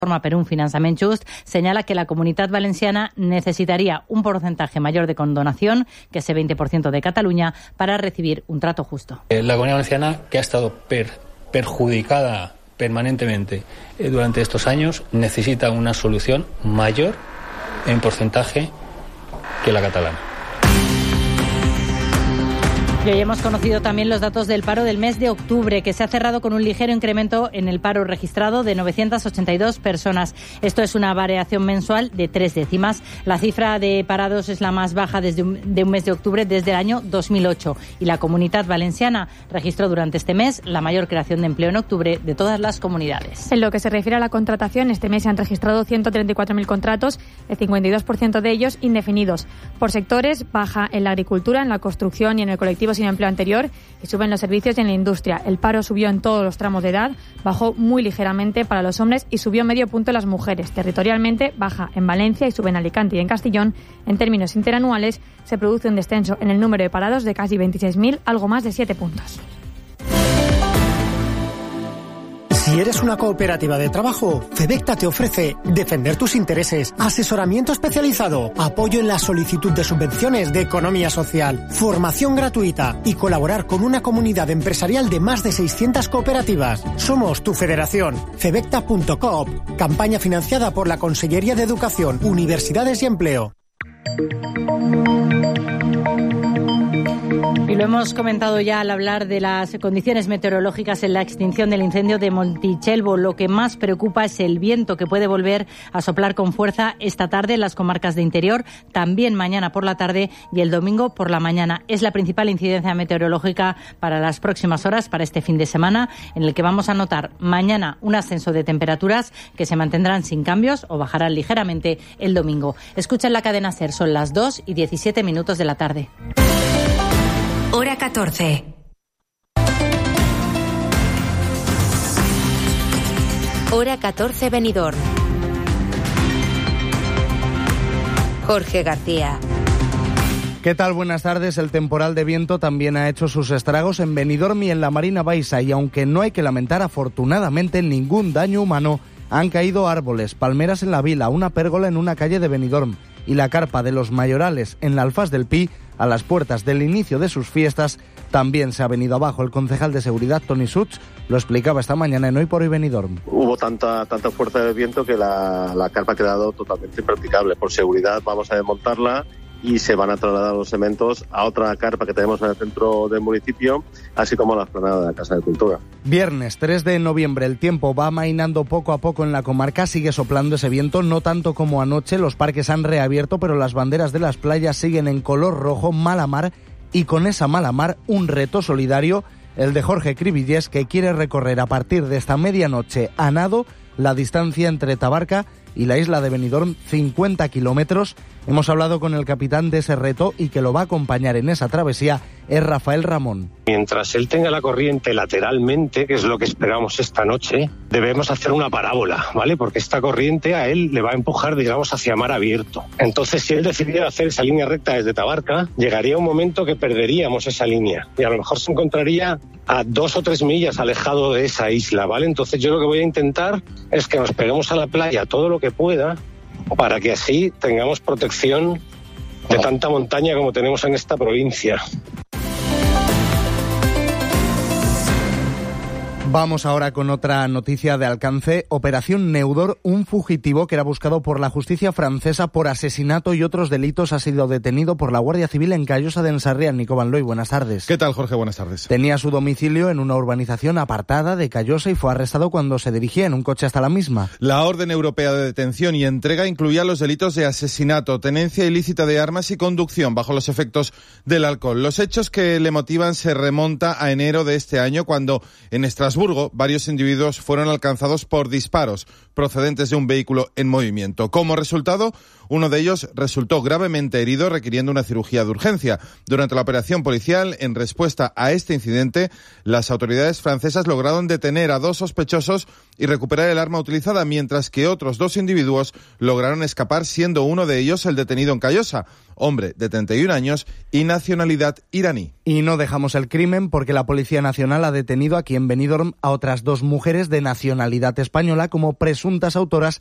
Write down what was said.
per un finançament just, señala que la Comunitat Valenciana necesitaría un porcentaje mayor de condonación, que ese 20% de Cataluña, para recibir un trato justo. La Comunidad Valenciana, que ha estado perjudicada permanentemente durante estos años, necesita una solución mayor en porcentaje que la catalana. Y hoy hemos conocido también los datos del paro del mes de octubre, que se ha cerrado con un ligero incremento en el paro registrado de 982 personas. Esto es una variación mensual de 3 décimas. La cifra de parados es la más baja de un mes de octubre desde el año 2008. Y la Comunitat Valenciana registró durante este mes la mayor creación de empleo en octubre de todas las comunidades. En lo que se refiere a la contratación, este mes se han registrado 134.000 contratos, el 52% de ellos indefinidos. Por sectores, baja en la agricultura, en la construcción y en el colectivo sin empleo anterior, y suben los servicios y en la industria. El paro subió en todos los tramos de edad, bajó muy ligeramente para los hombres y subió medio punto en las mujeres. Territorialmente baja en Valencia y sube en Alicante y en Castellón. En términos interanuales se produce un descenso en el número de parados de casi 26.000, algo más de 7 puntos. Si eres una cooperativa de trabajo, Fedecta te ofrece defender tus intereses, asesoramiento especializado, apoyo en la solicitud de subvenciones de economía social, formación gratuita y colaborar con una comunidad empresarial de más de 600 cooperativas. Somos tu federación. Fedecta.coop, campaña financiada por la Consellería de Educación, Universidades y Empleo. Y lo hemos comentado ya al hablar de las condiciones meteorológicas en la extinción del incendio de Montechelvo. Lo que más preocupa es el viento, que puede volver a soplar con fuerza esta tarde en las comarcas de interior, también mañana por la tarde y el domingo por la mañana. Es la principal incidencia meteorológica para las próximas horas, para este fin de semana, en el que vamos a notar mañana un ascenso de temperaturas que se mantendrán sin cambios o bajarán ligeramente el domingo. Escuchen la cadena SER, son las 2:17 de la tarde. Hora 14. Hora 14 Benidorm. Jorge García. ¿Qué tal? Buenas tardes. El temporal de viento también ha hecho sus estragos en Benidorm y en la Marina Baixa, y aunque no hay que lamentar afortunadamente ningún daño humano, han caído árboles, palmeras en la vila, una pérgola en una calle de Benidorm y la carpa de los Mayorales en la Alfaz del Pi, a las puertas del inicio de sus fiestas, también se ha venido abajo. El concejal de seguridad, Toni Such, lo explicaba esta mañana en Hoy por Hoy Benidorm. Hubo tanta fuerza de viento que la carpa ha quedado totalmente impracticable. Por seguridad vamos a desmontarla y se van a trasladar los cementos a otra carpa que tenemos en el centro del municipio, así como a la explanada de la Casa de Cultura. Viernes 3 de noviembre, el tiempo va amainando poco a poco en la comarca, sigue soplando ese viento, no tanto como anoche. Los parques han reabierto, pero las banderas de las playas siguen en color rojo, mala mar, y con esa mala mar un reto solidario, el de Jorge Cribillés, que quiere recorrer a partir de esta medianoche a nado la distancia entre Tabarca y la isla de Benidorm, 50 kilómetros. Hemos hablado con el capitán de ese reto y que lo va a acompañar en esa travesía es Rafael Ramón. Mientras él tenga la corriente lateralmente, que es lo que esperamos esta noche, debemos hacer una parábola, ¿vale? Porque esta corriente a él le va a empujar, digamos, hacia mar abierto. Entonces, si él decidiera hacer esa línea recta desde Tabarca, llegaría un momento que perderíamos esa línea y a lo mejor se encontraría a 2 o 3 millas alejado de esa isla, ¿vale? Entonces yo lo que voy a intentar es que nos peguemos a la playa todo lo que pueda para que así tengamos protección de tanta montaña como tenemos en esta provincia. Vamos ahora con otra noticia de alcance. Operación Neudor, un fugitivo que era buscado por la justicia francesa por asesinato y otros delitos, ha sido detenido por la Guardia Civil en Callosa de Ensarriá. Nico Van Looy, buenas tardes. ¿Qué tal, Jorge? Buenas tardes. Tenía su domicilio en una urbanización apartada de Callosa y fue arrestado cuando se dirigía en un coche hasta la misma. La orden europea de detención y entrega incluía los delitos de asesinato, tenencia ilícita de armas y conducción bajo los efectos del alcohol. Los hechos que le motivan se remonta a enero de este año, cuando en Estrasburgo varios individuos fueron alcanzados por disparos procedentes de un vehículo en movimiento. Como resultado, uno de ellos resultó gravemente herido, requiriendo una cirugía de urgencia. Durante la operación policial, en respuesta a este incidente, las autoridades francesas lograron detener a 2 sospechosos y recuperar el arma utilizada, mientras que otros 2 individuos lograron escapar, siendo uno de ellos el detenido en Callosa, hombre de 31 años y nacionalidad iraní. Y no dejamos el crimen, porque la Policía Nacional ha detenido aquí en Benidorm a otras 2 mujeres de nacionalidad española como presuntas presuntas autoras